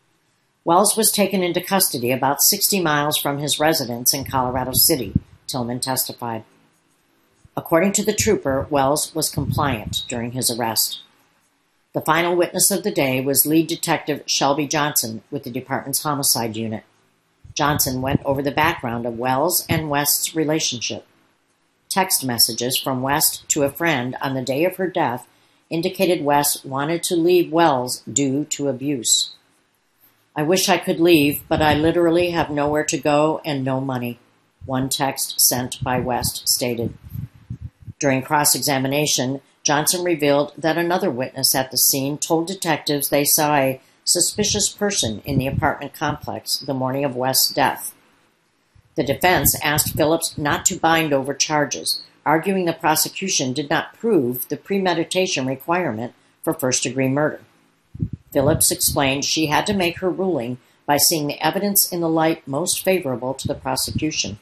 Wells was taken into custody about 60 miles from his residence in Colorado City, Tillman testified. According to the trooper, Wells was compliant during his arrest. The final witness of the day was lead detective Shelby Johnson with the department's homicide unit. Johnson went over the background of Wells and West's relationship. Text messages from West to a friend on the day of her death indicated West wanted to leave Wells due to abuse. "I wish I could leave, but I literally have nowhere to go and no money," one text sent by West stated. During cross-examination, Johnson revealed that another witness at the scene told detectives they saw a suspicious person in the apartment complex the morning of West's death. The defense asked Phillips not to bind over charges, arguing the prosecution did not prove the premeditation requirement for first-degree murder. Phillips explained she had to make her ruling by seeing the evidence in the light most favorable to the prosecution.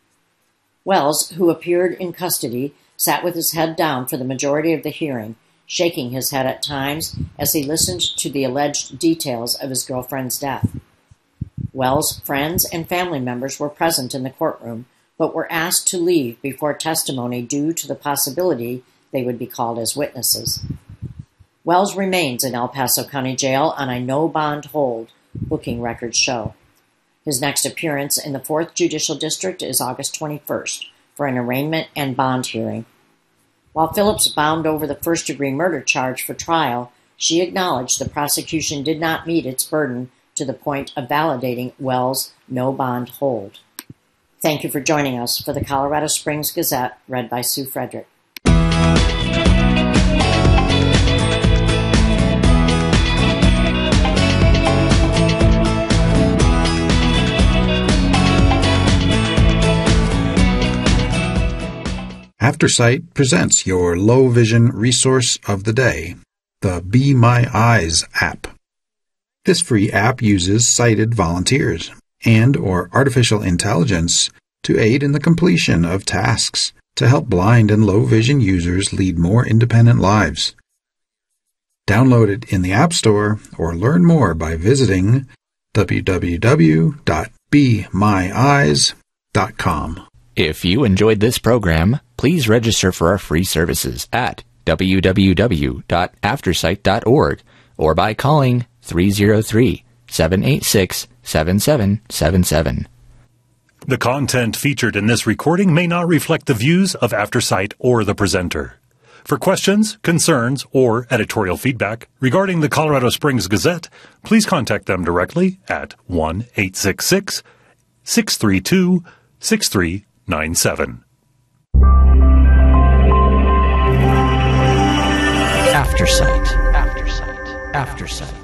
Wells, who appeared in custody, sat with his head down for the majority of the hearing, shaking his head at times as he listened to the alleged details of his girlfriend's death. Wells' friends and family members were present in the courtroom, but were asked to leave before testimony due to the possibility they would be called as witnesses. Wells remains in El Paso County Jail on a no-bond hold, booking records show. His next appearance in the 4th Judicial District is August 21st for an arraignment and bond hearing. While Phillips bound over the first-degree murder charge for trial, she acknowledged the prosecution did not meet its burden to the point of validating Wells' no-bond hold. Thank you for joining us for the Colorado Springs Gazette, read by Sue Frederick. AfterSight presents your low vision resource of the day, the Be My Eyes app. This free app uses sighted volunteers and/or artificial intelligence to aid in the completion of tasks to help blind and low vision users lead more independent lives. Download it in the App Store or learn more by visiting www.bemyeyes.com. If you enjoyed this program, please register for our free services at www.aftersight.org or by calling 303-786-7777. The content featured in this recording may not reflect the views of AfterSight or the presenter. For questions, concerns, or editorial feedback regarding the Colorado Springs Gazette, please contact them directly at 1-866-632-6397. AfterSight. AfterSight. AfterSight.